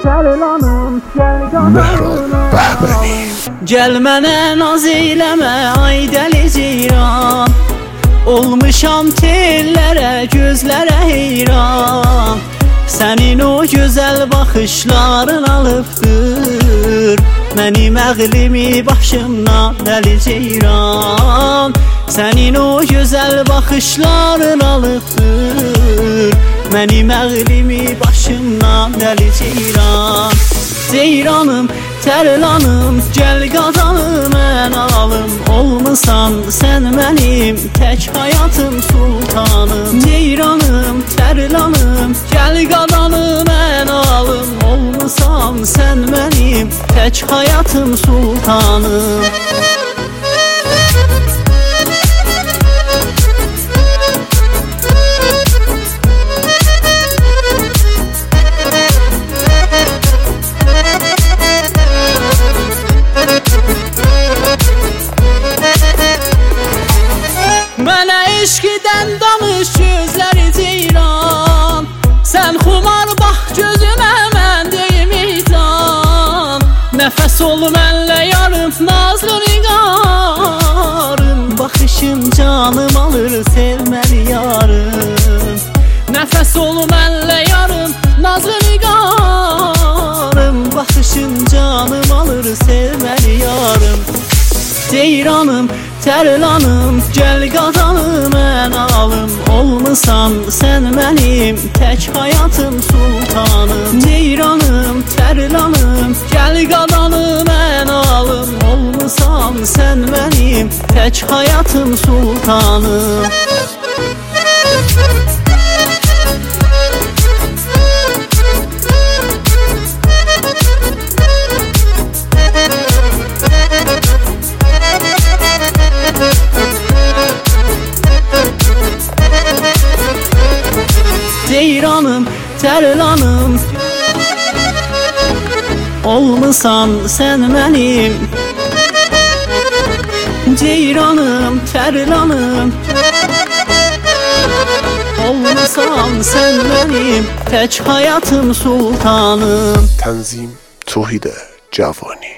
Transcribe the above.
Tərlanım, gəl qazanım. Gəl mənə naz eyləmə, ay dəli ceyran. Olmuşam tellərə, gözlərə heyran. Sənin o gözəl baxışların alıbdır mənim əqlimi başımdan, dəli ceyran. Sənin o gözəl baxışların alıbdır mənim əqlimi başımdan, dəli ceyran. Ceyranım, tərlanım, gəl qazanım mən alım. Olmusan sən mənim tək həyatım sultanım. Ceyranım, tərlanım, gəl qazanım mən alım. Olmusan sən mənim tək həyatım sultanım. Mənə eşqidən danış gözləri ceyran. Sən xumar bax gözümə, mən deyim can. Nəfəs ol mənlə yarım, nazlı nigarım. Baxışın canım alır, sevməli yarım. Nəfəs ol mənlə yarım, nazlı nigarım. Baxışın canım alır, sevməli yarım. Ceyranım, tərlanım, gəl qazanım mən alım. Olmusan sən mənim tək həyatım sultanım. Ceyranım, tərlanım, gəl qazanım mən alım. Olmusan sən mənim tək həyatım sultanım. Ceyranım, tərlanım, olmusan sən mənim. Ceyranım, tərlanım, olmusan sən mənim tək həyatım sultanım. تنظیم توحید جوانی.